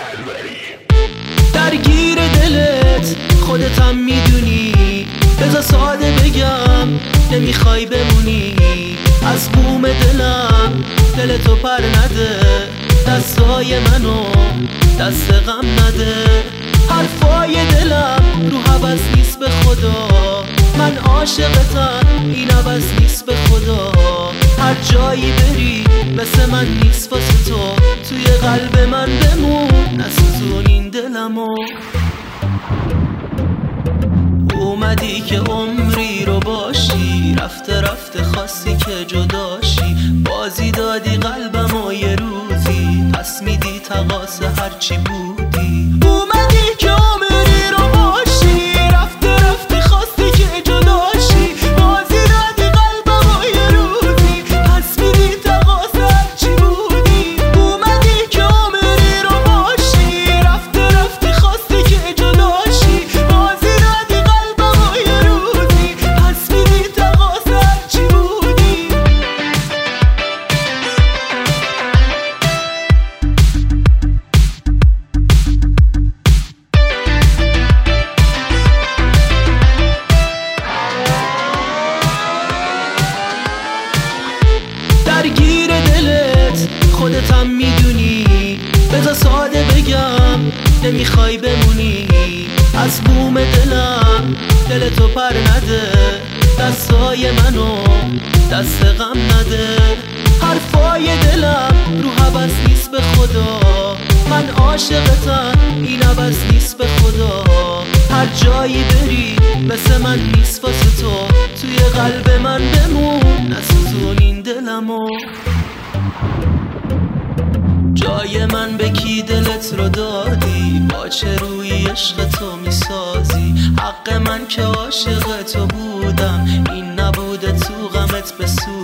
درگیر دلت خودتم میدونی، بذار ساده بگم نمیخوای بمونی. از بوم دلم دلتو پر نده، دستای منو دست غم نده. حرفای دلم رو حوض نیست به خدا، من عاشقتم این عوض نیست به خدا. هر جایی بری مثل من نیست واسه تو، توی قلب من بمون نسوزون این دلمو. اومدی که عمری رو باشی، رفته رفته خواستی که جداشی. بازی دادی قلبمو یه روزی، پس میدی تقاص هرچی بودی. اومدی که عمری رو باشی، رفته رفته خواستی که جداشی. بازی دادی قلبمو یه روزی، پس میدی تقاص هرچی بودی. اومدی که عمری رو باشی، رفته رفته خواستی که جداشی. بازی دادی قلبمو یه روزی، پس میدی تقاص هرچی بودی. درگیر دلت خودتم میدونی، بذار ساده بگم نمیخوای بمونی. از بوم دلم دلتو پر نده، دستای منو دست غم نده. حرفای دلم رو حوض نیست به خدا، من عاشقتم این عوض نیست به خدا. هر جایی بری مثل من نیست واسه تو، توی قلب من بمون نسوزون این دلمو. جای من به کی دلت رو دادی، با چه روی عشق تو میسازی. حق من که عاشق تو بودم، این نبوده تو غمت بسود.